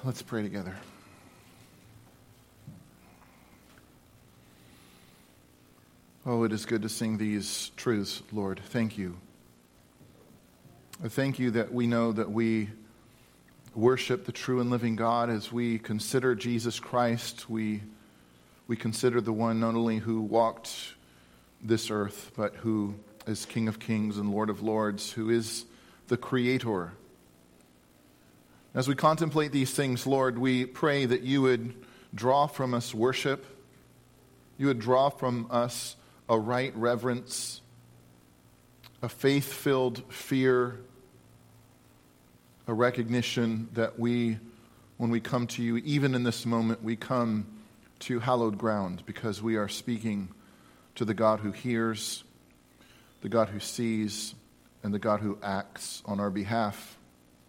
Let's pray together. Oh, it is good to sing these truths, Lord. Thank you. I thank you that we know that we worship the true and living God as we consider Jesus Christ. We consider the one not only who walked this earth, but who is King of Kings and Lord of Lords, who is the Creator. As we contemplate these things, Lord, we pray that you would draw from us worship. You would draw from us a right reverence, a faith-filled fear, a recognition that when we come to you, even in this moment, we come to hallowed ground because we are speaking to the God who hears, the God who sees, and the God who acts on our behalf.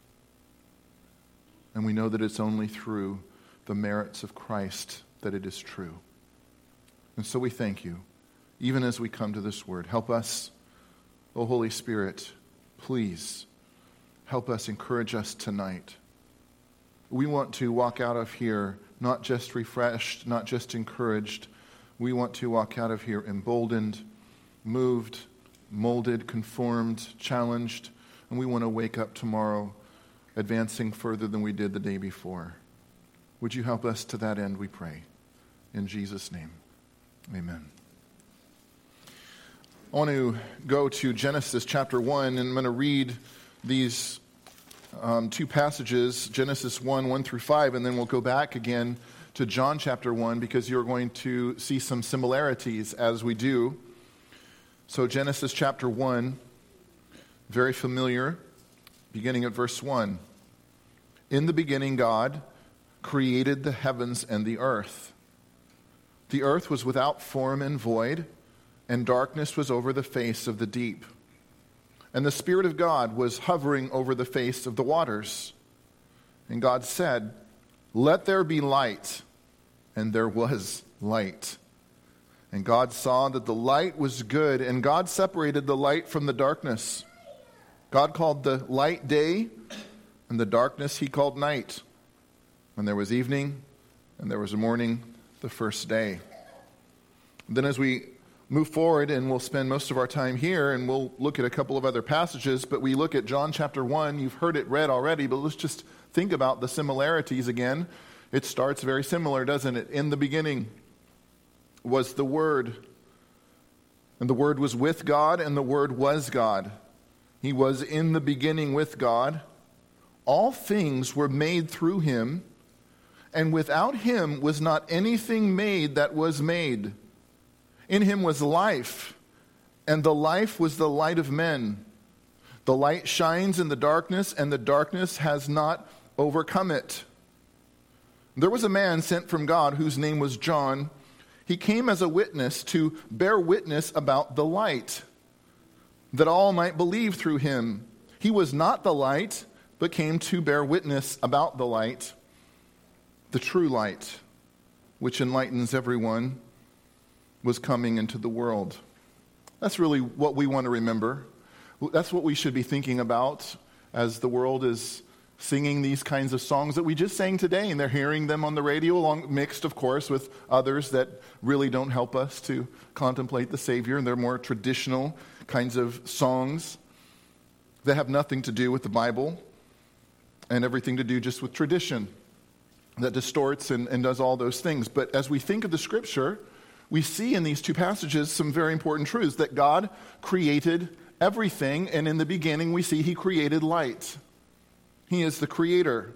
And we know that it's only through the merits of Christ that it is true. And so we thank you, even as we come to this word. Help us, O Holy Spirit, please help us, encourage us tonight. We want to walk out of here not just refreshed, not just encouraged. We want to walk out of here emboldened, moved, molded, conformed, challenged, and we want to wake up tomorrow advancing further than we did the day before. Would you help us to that end, we pray. In Jesus' name, amen. I want to go to Genesis chapter 1, and I'm going to read these two passages, Genesis 1 through 5, and then we'll go back again to John chapter 1 because you're going to see some similarities as we do. So Genesis chapter 1, very familiar, beginning at verse 1. In the beginning God created the heavens and the earth. The earth was without form and void, and darkness was over the face of the deep. And the Spirit of God was hovering over the face of the waters. And God said, "Let there be light." And there was light. And God saw that the light was good, and God separated the light from the darkness. God called the light day, and the darkness he called night. And there was evening, and there was a morning, the first day. And then as we move forward, and we'll spend most of our time here, and we'll look at a couple of other passages, but we look at John chapter 1. You've heard it read already, but let's just think about the similarities again. It starts very similar, doesn't it? In the beginning was the Word, and the Word was with God, and the Word was God. He was in the beginning with God. All things were made through him, and without him was not anything made that was made. In him was life, and the life was the light of men. The light shines in the darkness, and the darkness has not overcome it. There was a man sent from God whose name was John. He came as a witness to bear witness about the light, that all might believe through him. He was not the light, but came to bear witness about the light, the true light, which enlightens everyone, was coming into the world. That's really what we want to remember. That's what we should be thinking about as the world is singing these kinds of songs that we just sang today, and they're hearing them on the radio, mixed, of course, with others that really don't help us to contemplate the Savior, and they're more traditional kinds of songs that have nothing to do with the Bible and everything to do just with tradition that distorts and does all those things. But as we think of the Scripture, we see in these two passages some very important truths, that God created everything, and in the beginning we see he created light. He is the creator.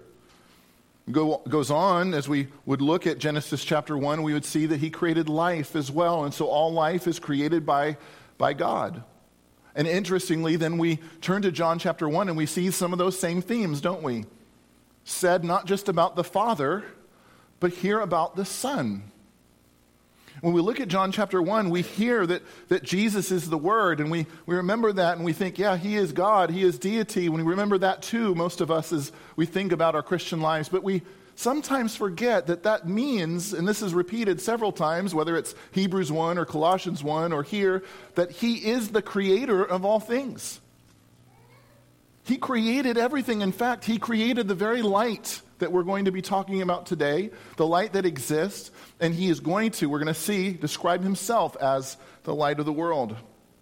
Goes on, as we would look at Genesis chapter 1, we would see that he created life as well, and so all life is created by God. And interestingly, then we turn to John chapter 1 and we see some of those same themes, don't we? Said not just about the Father, but here about the Son. When we look at John chapter 1, we hear that Jesus is the Word, and we remember that, and we think, yeah, he is God, he is deity. When we remember that too, most of us, as we think about our Christian lives, but we sometimes forget that means, and this is repeated several times, whether it's Hebrews 1 or Colossians 1 or here, that he is the creator of all things. He created everything. In fact, he created the very light that we're going to be talking about today, the light that exists, and he is going to, we're going to see, describe himself as the light of the world.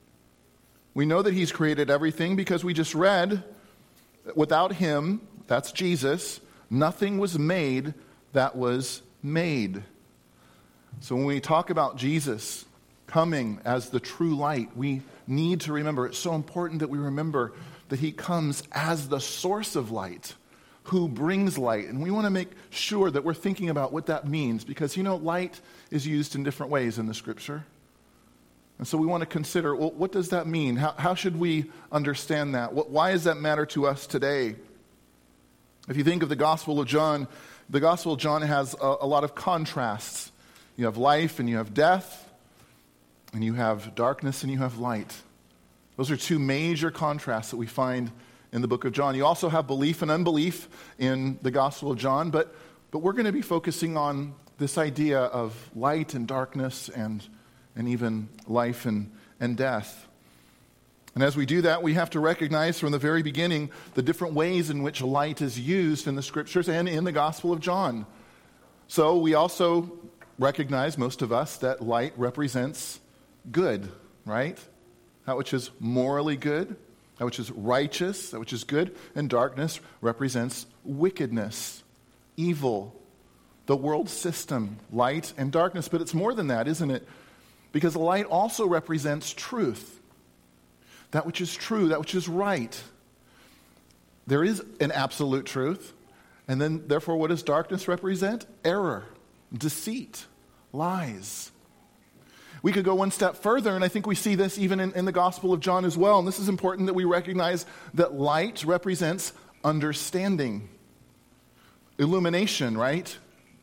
We know that he's created everything because we just read, without him, that's Jesus, nothing was made that was made. So when we talk about Jesus coming as the true light, we need to remember, it's so important that we remember that he comes as the source of light, who brings light. And we want to make sure that we're thinking about what that means, because, light is used in different ways in the Scripture. And so we want to consider, well, what does that mean? How should we understand that? Why does that matter to us today? If you think of the Gospel of John has a lot of contrasts. You have life and you have death, and you have darkness and you have light. Those are two major contrasts that we find in the book of John. You also have belief and unbelief in the Gospel of John, but we're going to be focusing on this idea of light and darkness and even life and death. And as we do that, we have to recognize from the very beginning the different ways in which light is used in the Scriptures and in the Gospel of John. So we also recognize, most of us, that light represents good, right? That which is morally good, that which is righteous, that which is good, and darkness represents wickedness, evil, the world system, light and darkness. But it's more than that, isn't it? Because light also represents truth, that which is true, that which is right. There is an absolute truth, and then, therefore, what does darkness represent? Error, deceit, lies. We could go one step further, and I think we see this even in the Gospel of John as well. And this is important that we recognize that light represents understanding, illumination, right?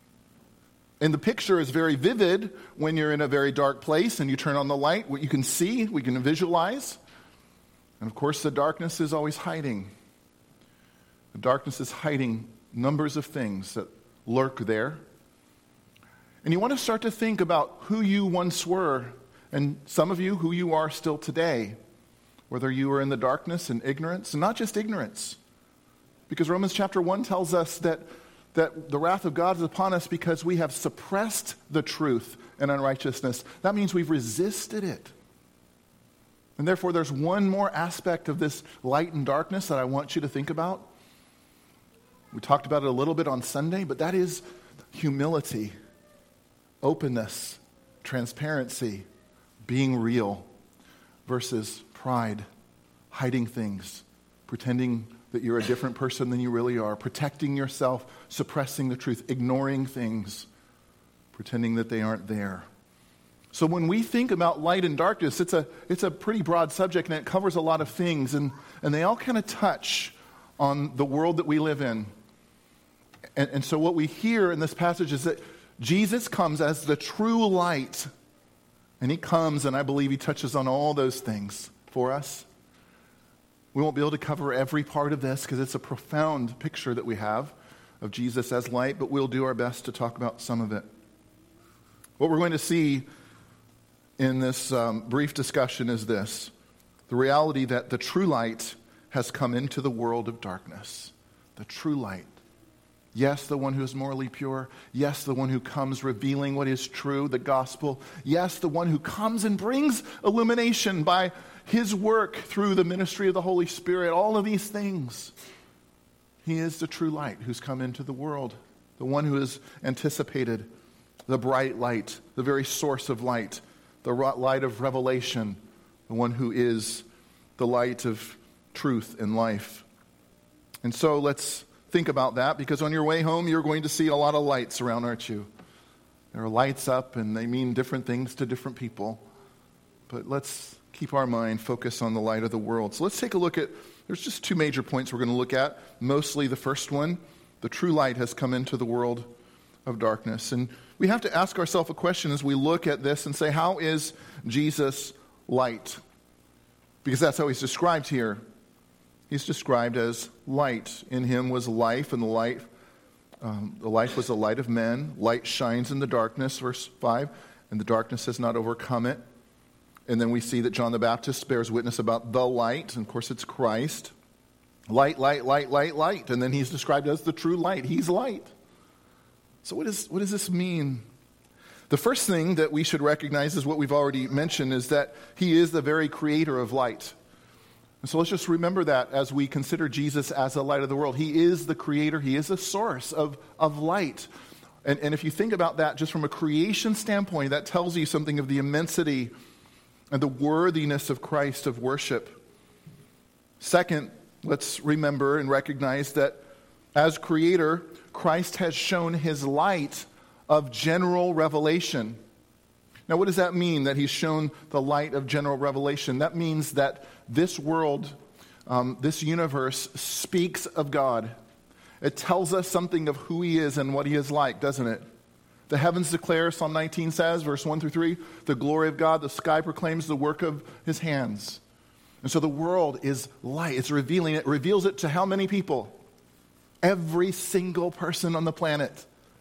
And the picture is very vivid when you're in a very dark place and you turn on the light. What you can see, we can visualize. And of course, the darkness is always hiding. The darkness is hiding numbers of things that lurk there. And you want to start to think about who you once were, and some of you, who you are still today, whether you were in the darkness and ignorance, and not just ignorance, because Romans chapter 1 tells us that the wrath of God is upon us because we have suppressed the truth and unrighteousness. That means we've resisted it. And therefore, there's one more aspect of this light and darkness that I want you to think about. We talked about it a little bit on Sunday, but that is humility, openness, transparency, being real, versus pride, hiding things, pretending that you're a different person than you really are, protecting yourself, suppressing the truth, ignoring things, pretending that they aren't there. So when we think about light and darkness, it's a pretty broad subject, and it covers a lot of things, and they all kind of touch on the world that we live in. And so what we hear in this passage is that Jesus comes as the true light, and he comes, and I believe he touches on all those things for us. We won't be able to cover every part of this because it's a profound picture that we have of Jesus as light, but we'll do our best to talk about some of it. What we're going to see in this brief discussion is this: the reality that the true light has come into the world of darkness. The true light. Yes, the one who is morally pure. Yes, the one who comes revealing what is true, the gospel. Yes, the one who comes and brings illumination by his work through the ministry of the Holy Spirit. All of these things. He is the true light who's come into the world. The one who is anticipated, the bright light, the very source of light, the light of revelation, the one who is the light of truth and life. And so let's think about that, because on your way home, you're going to see a lot of lights around, aren't you? There are lights up, and they mean different things to different people. But let's keep our mind focused on the light of the world. So let's take a look at, there's just two major points we're going to look at. Mostly the first one, the true light has come into the world of darkness. And we have to ask ourselves a question as we look at this and say, how is Jesus light? Because that's how he's described here. He's described as light. In him was life, and the life was the light of men. Light shines in the darkness, verse 5, and the darkness has not overcome it. And then we see that John the Baptist bears witness about the light, and of course it's Christ. Light, light, light, light, light. And then he's described as the true light. He's light. So what does this mean? The first thing that we should recognize is what we've already mentioned, is that he is the very creator of light. And so let's just remember that as we consider Jesus as the light of the world. He is the creator. He is the source of light. And if you think about that just from a creation standpoint, that tells you something of the immensity and the worthiness of Christ of worship. Second, let's remember and recognize that as creator, Christ has shown his light of general revelation. Now, what does that mean, that he's shown the light of general revelation? That means that this world, this universe, speaks of God. It tells us something of who he is and what he is like, doesn't it? The heavens declare, Psalm 19 says, verse 1 through 3, the glory of God. The sky proclaims the work of his hands. And so the world is light. It's revealing. It reveals it to how many people? Every single person on the planet.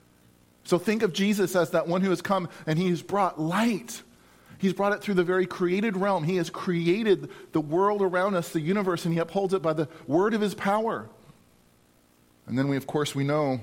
So think of Jesus as that one who has come and he has brought light. He's brought it through the very created realm. He has created the world around us, the universe, and he upholds it by the word of his power. And then we know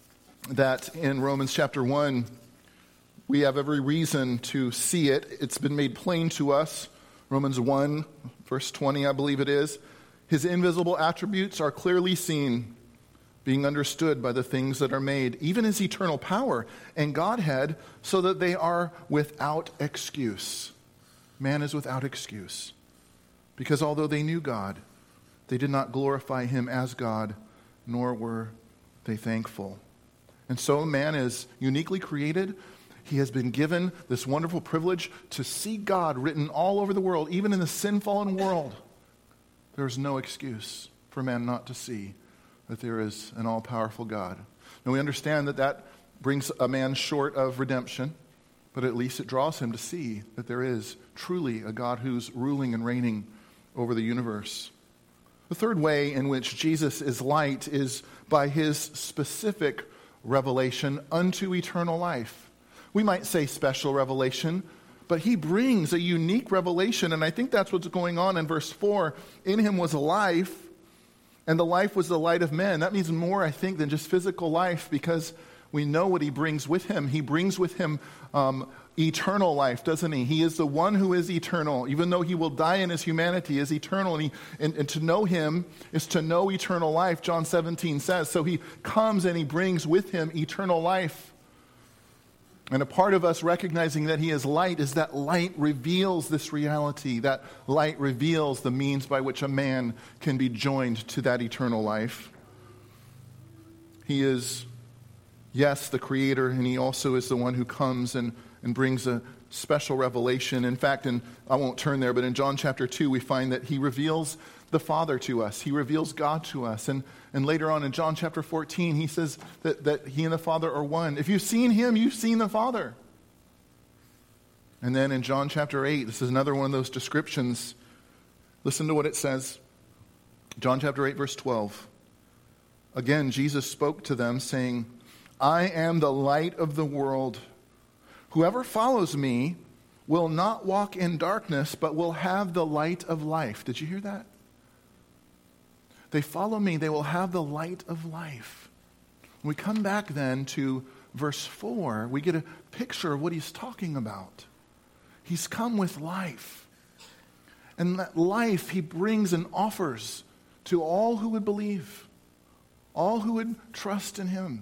that in Romans chapter 1, we have every reason to see it. It's been made plain to us. Romans 1, verse 20, I believe it is. His invisible attributes are clearly seen, being understood by the things that are made, even his eternal power and Godhead, so that they are without excuse. Man is without excuse. Because although they knew God, they did not glorify him as God, nor were they thankful. And so man is uniquely created. He has been given this wonderful privilege to see God written all over the world, even in the sin-fallen world. There is no excuse for man not to see that there is an all-powerful God. Now we understand that brings a man short of redemption, but at least it draws him to see that there is truly a God who's ruling and reigning over the universe. The third way in which Jesus is light is by his specific revelation unto eternal life. We might say special revelation, but he brings a unique revelation, and I think that's what's going on in verse 4. In him was life, and the life was the light of men. That means more, I think, than just physical life, because we know what he brings with him. He brings with him eternal life, doesn't he? He is the one who is eternal. Even though he will die in his humanity, is eternal. And to know him is to know eternal life, John 17 says. So he comes and he brings with him eternal life. And a part of us recognizing that he is light is that light reveals this reality. That light reveals the means by which a man can be joined to that eternal life. He is, yes, the creator, and he also is the one who comes and brings a special revelation. In fact, I won't turn there, but in John chapter 2, we find that he reveals the Father to us. He reveals God to us. And later on in John chapter 14, he says that he and the Father are one. If you've seen him, you've seen the Father. And then in John chapter 8, this is another one of those descriptions. Listen to what it says. John chapter 8, verse 12. Again, Jesus spoke to them, saying, I am the light of the world. Whoever follows me will not walk in darkness, but will have the light of life. Did you hear that? They follow me, they will have the light of life. When we come back then to verse 4, we get a picture of what he's talking about. He's come with life. And that life he brings and offers to all who would believe, all who would trust in him.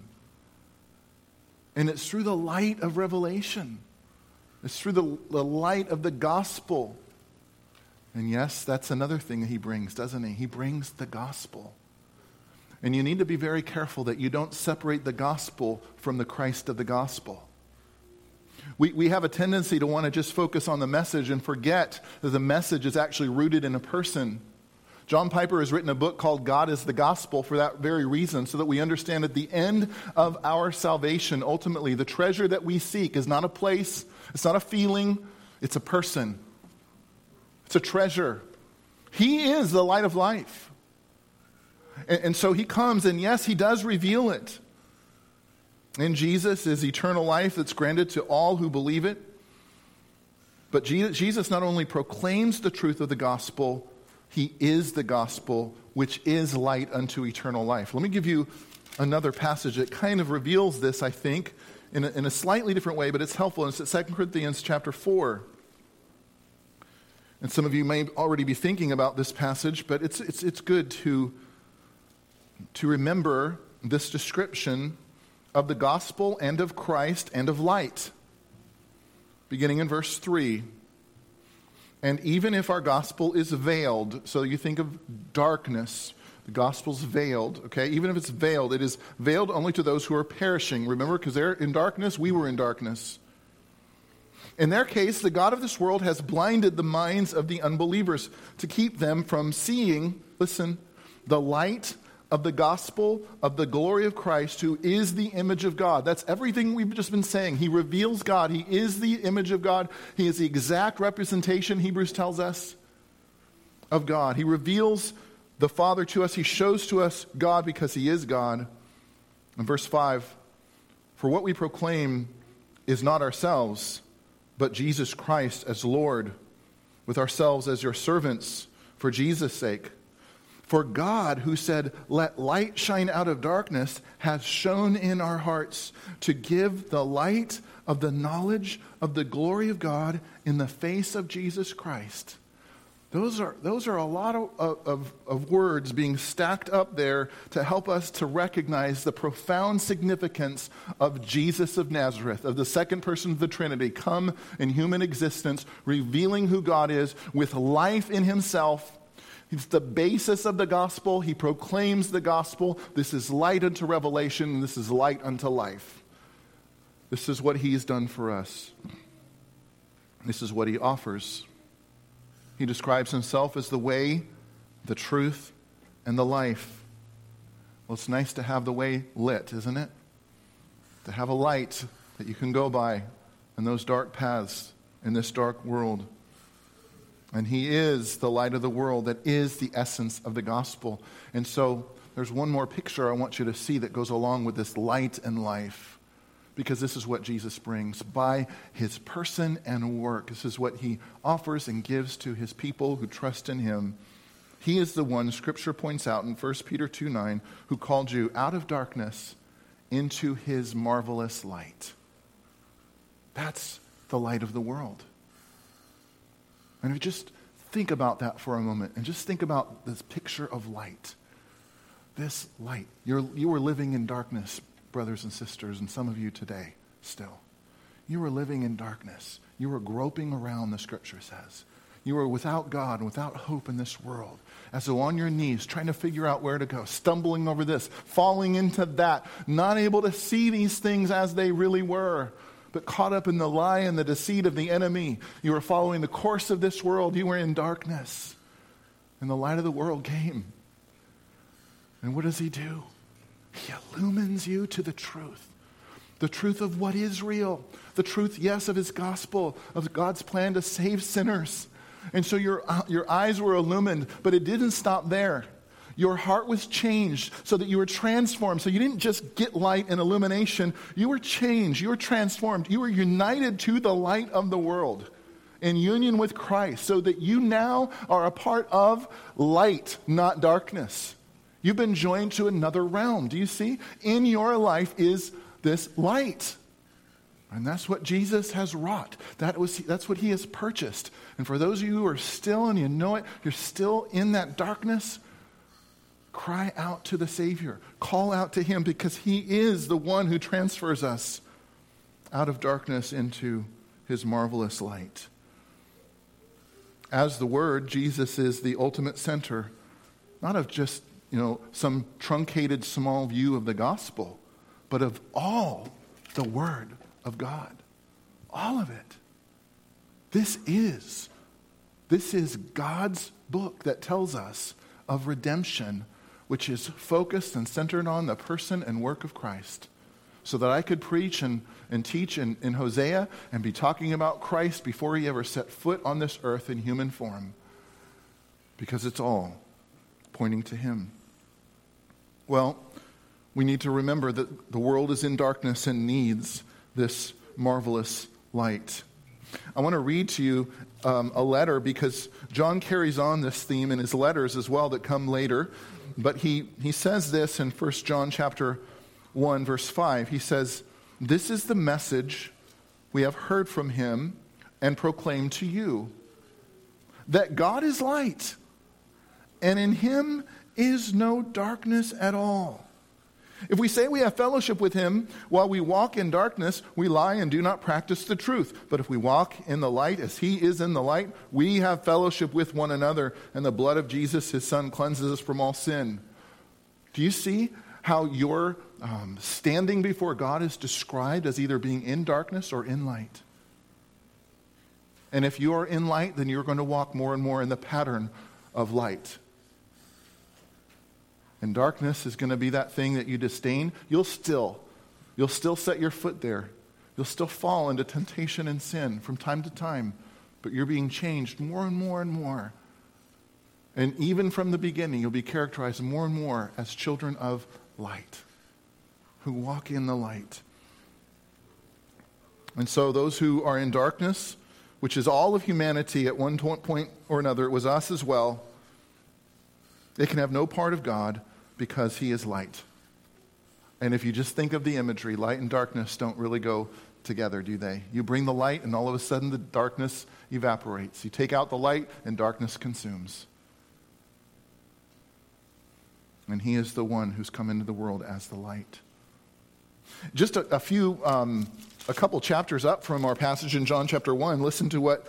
And it's through the light of revelation. It's through the light of the gospel. And yes, that's another thing that he brings, doesn't he? He brings the gospel. And you need to be very careful that you don't separate the gospel from the Christ of the gospel. We have a tendency to want to just focus on the message and forget that the message is actually rooted in a person. John Piper has written a book called God is the Gospel for that very reason, so that we understand at the end of our salvation, ultimately, the treasure that we seek is not a place, it's not a feeling, it's a person. It's a treasure. He is the light of life. And so he comes, and yes, he does reveal it. In Jesus is eternal life that's granted to all who believe it. But Jesus not only proclaims the truth of the gospel, He is the gospel, which is light unto eternal life. Let me give you another passage that kind of reveals this, I think, in a slightly different way, but it's helpful. And it's at 2 Corinthians chapter 4. And some of you may already be thinking about this passage, but it's good to remember this description of the gospel and of Christ and of light. Beginning in verse 3. And even if our gospel is veiled, so you think of darkness, the gospel's veiled, okay? Even if it's veiled, it is veiled only to those who are perishing. Remember, because they're in darkness, we were in darkness. In their case, the God of this world has blinded the minds of the unbelievers to keep them from seeing, listen, the light of the gospel of the glory of Christ, who is the image of God. That's everything we've just been saying. He reveals God. He is the image of God. He is the exact representation, Hebrews tells us, of God. He reveals the Father to us. He shows to us God because he is God. In verse 5, for what we proclaim is not ourselves, but Jesus Christ as Lord, with ourselves as your servants for Jesus' sake. For God, who said, let light shine out of darkness, has shone in our hearts to give the light of the knowledge of the glory of God in the face of Jesus Christ. Those are a lot of words being stacked up there to help us to recognize the profound significance of Jesus of Nazareth, of the second person of the Trinity, come in human existence, revealing who God is with life in himself. He's the basis of the gospel. He proclaims the gospel. This is light unto revelation, and this is light unto life. This is what he's done for us. This is what he offers. He describes himself as the way, the truth, and the life. Well, it's nice to have the way lit, isn't it? To have a light that you can go by in those dark paths in this dark world. And he is the light of the world that is the essence of the gospel. And so there's one more picture I want you to see that goes along with this light and life. Because this is what Jesus brings by his person and work. This is what he offers and gives to his people who trust in him. He is the one, Scripture points out in 1 Peter 2:9, who called you out of darkness into his marvelous light. That's the light of the world. And if you just think about that for a moment, and just think about this picture of light. This light. You were living in darkness, brothers and sisters, and some of you today still. You were living in darkness. You were groping around, the Scripture says. You were without God and without hope in this world. As though on your knees, trying to figure out where to go, stumbling over this, falling into that, not able to see these things as they really were, but caught up in the lie and the deceit of the enemy. You were following the course of this world. You were in darkness. And the light of the world came. And what does he do? He illumines you to the truth. The truth of what is real. The truth, yes, of his gospel, of God's plan to save sinners. And so your eyes were illumined, but it didn't stop there. Your heart was changed so that you were transformed. So you didn't just get light and illumination. You were changed. You were transformed. You were united to the light of the world in union with Christ so that you now are a part of light, not darkness. You've been joined to another realm. Do you see? In your life is this light. And that's what Jesus has wrought. That's what he has purchased. And for those of you who are still, and you know it, you're still in that darkness, cry out to the Savior. Call out to him because he is the one who transfers us out of darkness into his marvelous light. As the Word, Jesus is the ultimate center, not of just, some truncated small view of the gospel, but of all the Word of God. All of it. This is God's book that tells us of redemption, which is focused and centered on the person and work of Christ. So that I could preach and teach in Hosea and be talking about Christ before he ever set foot on this earth in human form. Because it's all pointing to him. Well, we need to remember that the world is in darkness and needs this marvelous light. I want to read to you a letter because John carries on this theme in his letters as well that come later. But he says this in 1 John chapter 1, verse 5. He says, "This is the message we have heard from him and proclaimed to you, that God is light, and in him is no darkness at all. If we say we have fellowship with him while we walk in darkness, we lie and do not practice the truth. But if we walk in the light as he is in the light, we have fellowship with one another, and the blood of Jesus, his son, cleanses us from all sin." Do you see how your standing before God is described as either being in darkness or in light? And if you are in light, then you're going to walk more and more in the pattern of light. And darkness is going to be that thing that you disdain. You'll still set your foot there. You'll still fall into temptation and sin from time to time. But you're being changed more and more and more. And even from the beginning, you'll be characterized more and more as children of light, who walk in the light. And so those who are in darkness, which is all of humanity at one point or another, it was us as well, they can have no part of God, because he is light. And if you just think of the imagery, light and darkness don't really go together, do they? You bring the light and all of a sudden the darkness evaporates. You take out the light and darkness consumes. And he is the one who's come into the world as the light. Just a couple chapters up from our passage in John chapter 1, listen to what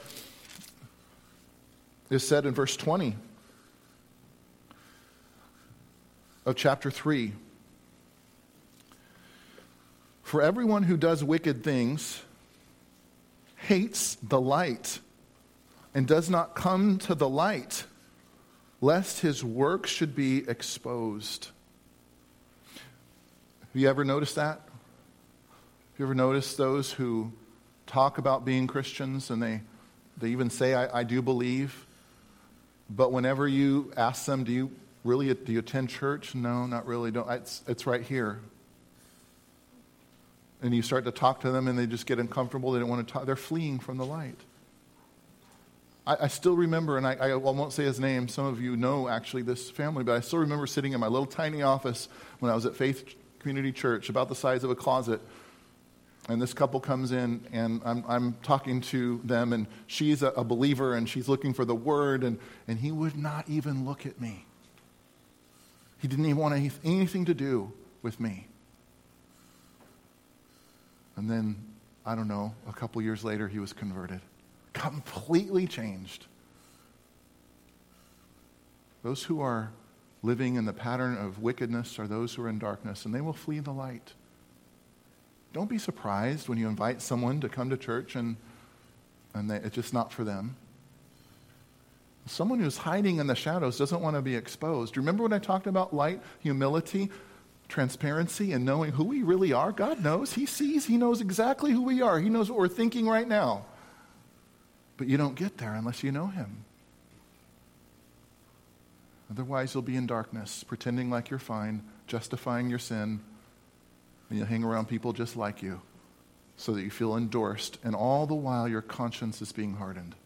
is said in verse 20. Of chapter 3. "For everyone who does wicked things hates the light and does not come to the light, lest his work should be exposed." Have you ever noticed that? Have you ever noticed those who talk about being Christians and they even say, I do believe, but whenever you ask them, do you attend church? No, not really. It's right here. And you start to talk to them and they just get uncomfortable. They don't want to talk. They're fleeing from the light. I still remember, and I won't say his name. Some of you know actually this family, but I still remember sitting in my little tiny office when I was at Faith Community Church, about the size of a closet. And this couple comes in, and I'm talking to them, and she's a believer, and she's looking for the word, and he would not even look at me. He didn't even want anything to do with me. And then, I don't know, a couple years later, he was converted. Completely changed. Those who are living in the pattern of wickedness are those who are in darkness, and they will flee the light. Don't be surprised when you invite someone to come to church and it's just not for them. Someone who's hiding in the shadows doesn't want to be exposed. Remember when I talked about light, humility, transparency, and knowing who we really are? God knows. He sees. He knows exactly who we are. He knows what we're thinking right now. But you don't get there unless you know him. Otherwise, you'll be in darkness, pretending like you're fine, justifying your sin, and you'll hang around people just like you so that you feel endorsed, and all the while your conscience is being hardened.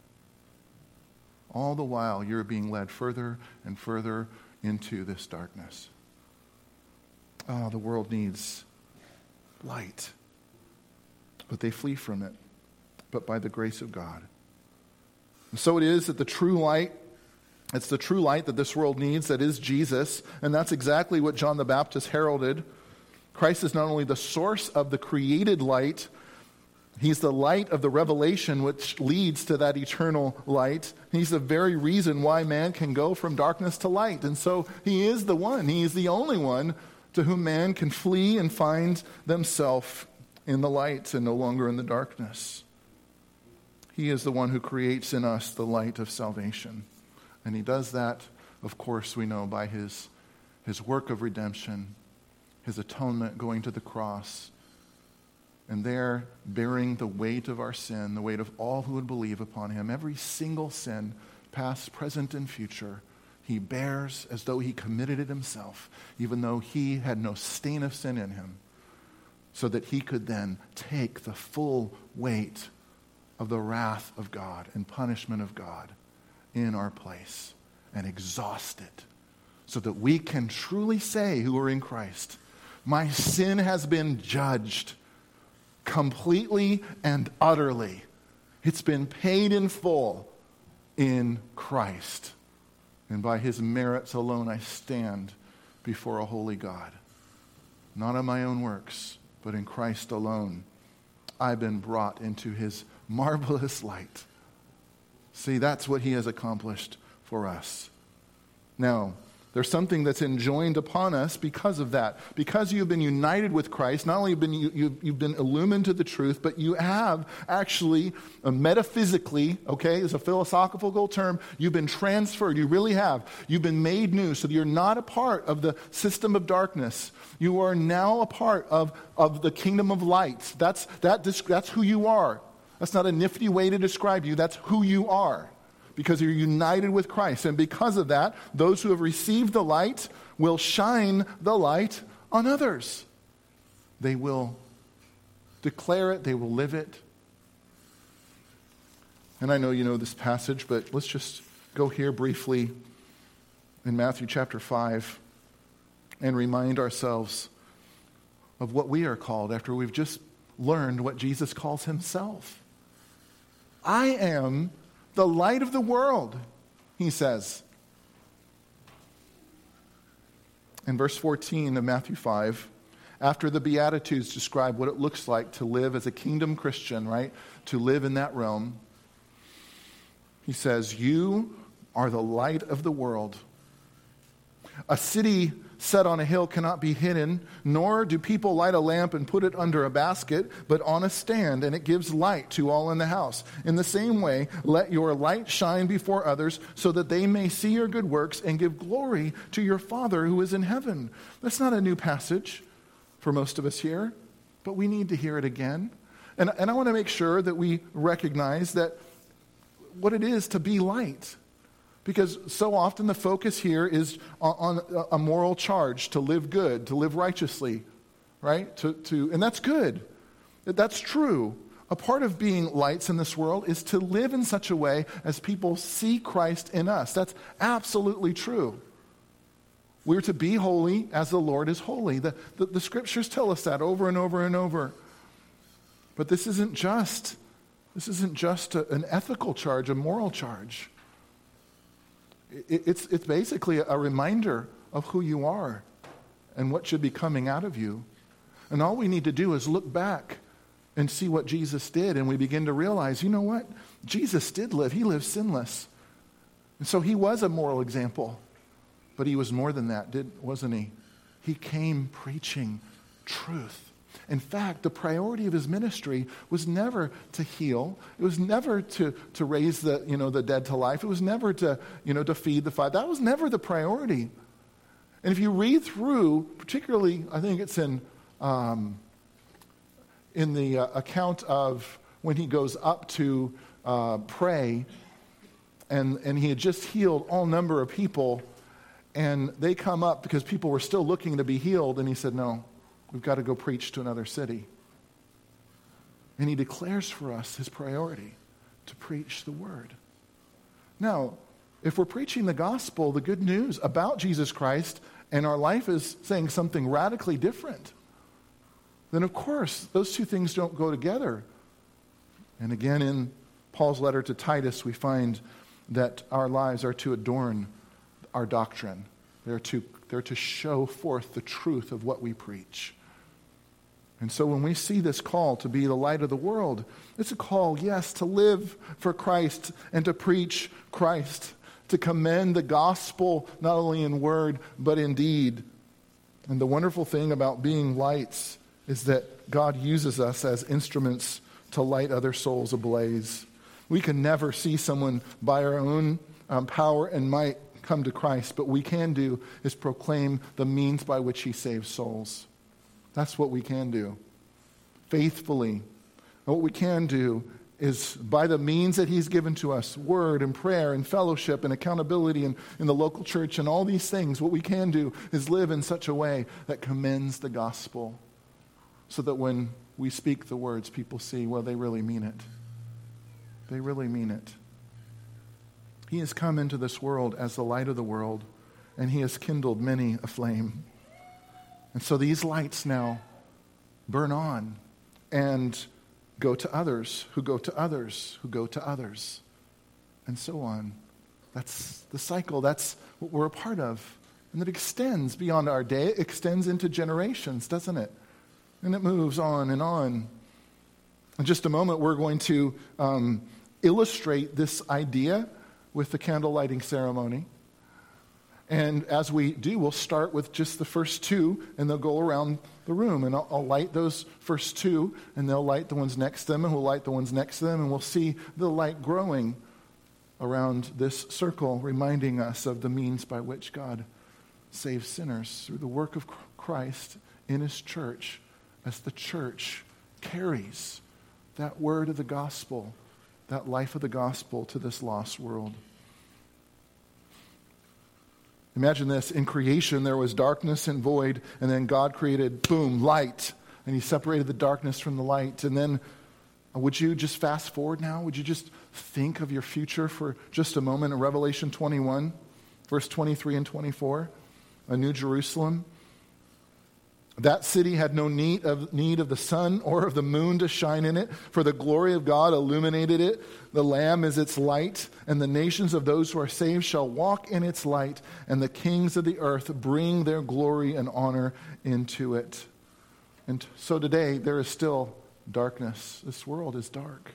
All the while, you're being led further and further into this darkness. Oh, the world needs light. But they flee from it, but by the grace of God. And so it is that the true light, it's the true light that this world needs, that is Jesus. And that's exactly what John the Baptist heralded. Christ is not only the source of the created light, he's the light of the revelation which leads to that eternal light. He's the very reason why man can go from darkness to light. And so he is the one, he is the only one to whom man can flee and find themselves in the light and no longer in the darkness. He is the one who creates in us the light of salvation. And he does that, of course, we know, by his work of redemption, his atonement, going to the cross, and there bearing the weight of our sin, the weight of all who would believe upon him. Every single sin, past, present, and future, he bears as though he committed it himself, even though he had no stain of sin in him, so that he could then take the full weight of the wrath of God and punishment of God in our place and exhaust it so that we can truly say, who are in Christ, my sin has been judged completely and utterly. It's been paid in full in Christ. And by his merits alone I stand before a holy God. Not on my own works, but in Christ alone. I've been brought into his marvelous light. See, that's what he has accomplished for us. Now, there's something that's enjoined upon us because of that. Because you've been united with Christ, not only you've been illumined to the truth, but you have actually, metaphysically, okay, is a philosophical term, you've been transferred, you really have. You've been made new, so that you're not a part of the system of darkness. You are now a part of the kingdom of light. That's who you are. That's not a nifty way to describe you, that's who you are. Because you're united with Christ. And because of that, those who have received the light will shine the light on others. They will declare it, they will live it. And I know you know this passage, but let's just go here briefly in Matthew chapter 5 and remind ourselves of what we are called after we've just learned what Jesus calls himself. I am the light of the world, he says. In verse 14 of Matthew 5, after the Beatitudes describe what it looks like to live as a kingdom Christian, right? To live in that realm. He says, you are the light of the world. A city set on a hill cannot be hidden, nor do people light a lamp and put it under a basket, but on a stand, and it gives light to all in the house. In the same way, let your light shine before others, so that they may see your good works and give glory to your Father who is in heaven. That's not a new passage for most of us here, but we need to hear it again. And I want to make sure that we recognize that what it is to be light. Because so often the focus here is on a moral charge to live good, to live righteously, right? And that's good. That's true. A part of being lights in this world is to live in such a way as people see Christ in us. That's absolutely true. We're to be holy as the Lord is holy. The scriptures tell us that over and over and over. But this isn't just an ethical charge, a moral charge. It's basically a reminder of who you are and what should be coming out of you. And all we need to do is look back and see what Jesus did, and we begin to realize, you know what? Jesus did live. He lived sinless. And so he was a moral example. But he was more than that, wasn't he? He came preaching truth. In fact, the priority of his ministry was never to heal. It was never to raise the dead to life. It was never to feed the 5,000. That was never the priority. And if you read through, particularly, I think it's in the account of when he goes up to pray, and he had just healed all number of people, and they come up because people were still looking to be healed, and he said, no. We've got to go preach to another city. And he declares for us his priority to preach the word. Now, if we're preaching the gospel, the good news about Jesus Christ, and our life is saying something radically different, then of course those two things don't go together. And again, in Paul's letter to Titus, we find that our lives are to adorn our doctrine. They're to show forth the truth of what we preach. And so when we see this call to be the light of the world, it's a call, yes, to live for Christ and to preach Christ, to commend the gospel not only in word but in deed. And the wonderful thing about being lights is that God uses us as instruments to light other souls ablaze. We can never see someone by our own power and might come to Christ, but we can do is proclaim the means by which he saves souls. That's what we can do faithfully. And what we can do is by the means that he's given to us, word and prayer and fellowship and accountability in the local church and all these things, what we can do is live in such a way that commends the gospel so that when we speak the words, people see, well, they really mean it. They really mean it. He has come into this world as the light of the world, and he has kindled many a flame. And so these lights now burn on and go to others, who go to others, who go to others, and so on. That's the cycle. That's what we're a part of. And it extends beyond our day. It extends into generations, doesn't it? And it moves on and on. In just a moment, we're going to illustrate this idea with the candle lighting ceremony. And as we do, we'll start with just the first two, and they'll go around the room. And I'll light those first two, and they'll light the ones next to them, and we'll light the ones next to them, and we'll see the light growing around this circle, reminding us of the means by which God saves sinners through the work of Christ in his church, as the church carries that word of the gospel, that life of the gospel to this lost world. Imagine this. In creation, there was darkness and void, and then God created, boom, light. And he separated the darkness from the light. And then, would you just fast forward now? Would you just think of your future for just a moment in Revelation 21, verse 23 and 24? A new Jerusalem. That city had no need of the sun or of the moon to shine in it, for the glory of God illuminated it. The Lamb is its light, and the nations of those who are saved shall walk in its light, and the kings of the earth bring their glory and honor into it. And so today, there is still darkness. This world is dark.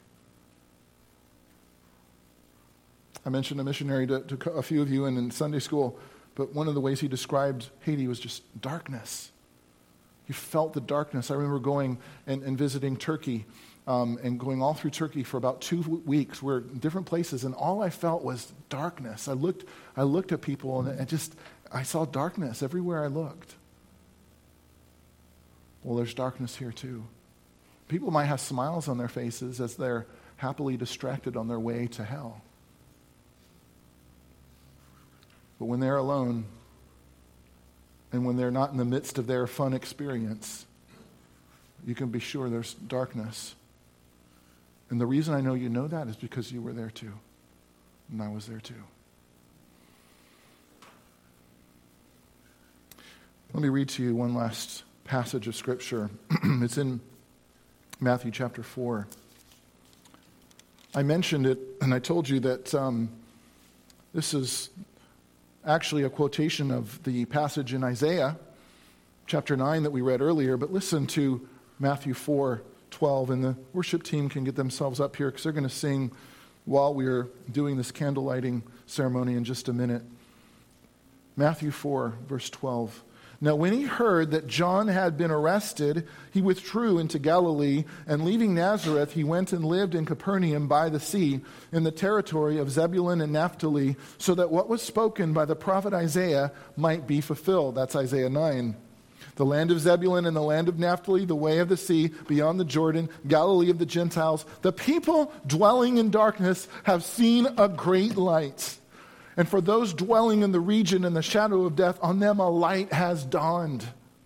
I mentioned a missionary to a few of you in Sunday school, but one of the ways he described Haiti was just darkness. You felt the darkness. I remember going and visiting Turkey and going all through Turkey for about 2 weeks. We're in different places, and all I felt was darkness. I looked at people, and I saw darkness everywhere I looked. Well, there's darkness here too. People might have smiles on their faces as they're happily distracted on their way to hell. But when they're alone, and when they're not in the midst of their fun experience, you can be sure there's darkness. And the reason I know you know that is because you were there too. And I was there too. Let me read to you one last passage of Scripture. It's in Matthew chapter 4. I mentioned it, and I told you that this is actually a quotation of the passage in Isaiah chapter 9 that we read earlier, but listen to Matthew 4:12, and the worship team can get themselves up here because they're going to sing while we're doing this candle lighting ceremony in just a minute. Matthew 4, verse 12. Now when he heard that John had been arrested, he withdrew into Galilee, and leaving Nazareth, he went and lived in Capernaum by the sea, in the territory of Zebulun and Naphtali, so that what was spoken by the prophet Isaiah might be fulfilled. That's Isaiah 9. The land of Zebulun and the land of Naphtali, the way of the sea, beyond the Jordan, Galilee of the Gentiles. The people dwelling in darkness have seen a great light. And for those dwelling in the region in the shadow of death, on them a light has dawned.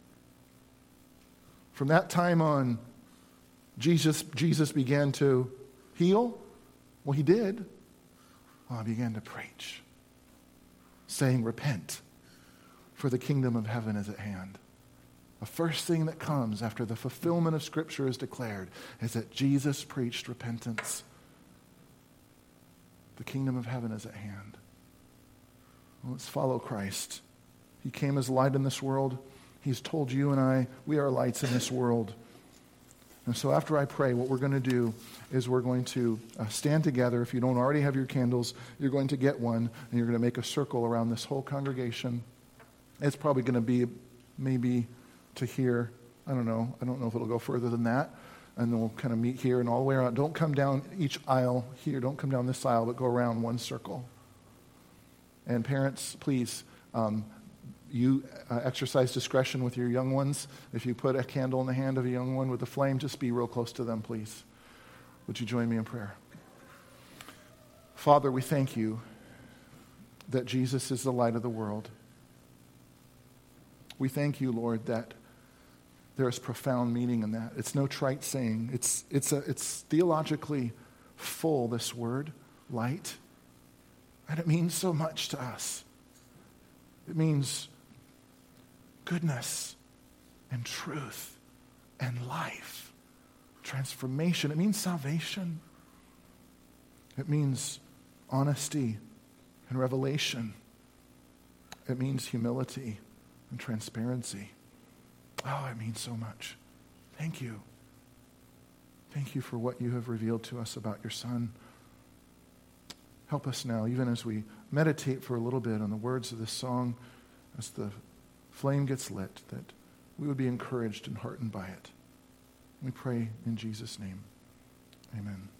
From that time on, Jesus began to heal. Well, he did. Well, he began to preach, saying, repent, for the kingdom of heaven is at hand. The first thing that comes after the fulfillment of Scripture is declared is that Jesus preached repentance. The kingdom of heaven is at hand. Well, let's follow Christ. He came as light in this world. He's told you and I, we are lights in this world. And so after I pray, what we're going to do is we're going to stand together. If you don't already have your candles, you're going to get one, and you're going to make a circle around this whole congregation. It's probably going to be maybe to here. I don't know if it'll go further than that. And then we'll kind of meet here and all the way around. Don't come down each aisle here. Don't come down this aisle, but go around one circle. And parents, please, you exercise discretion with your young ones. If you put a candle in the hand of a young one with a flame, just be real close to them, please. Would you join me in prayer? Father, we thank you that Jesus is the light of the world. We thank you, Lord, that there is profound meaning in that. It's no trite saying. It's theologically full, this word, light. And it means so much to us. It means goodness and truth and life, transformation. It means salvation. It means honesty and revelation. It means humility and transparency. Oh, it means so much. Thank you. Thank you for what you have revealed to us about your Son. Help us now, even as we meditate for a little bit on the words of this song, as the flame gets lit, that we would be encouraged and heartened by it. We pray in Jesus' name. Amen.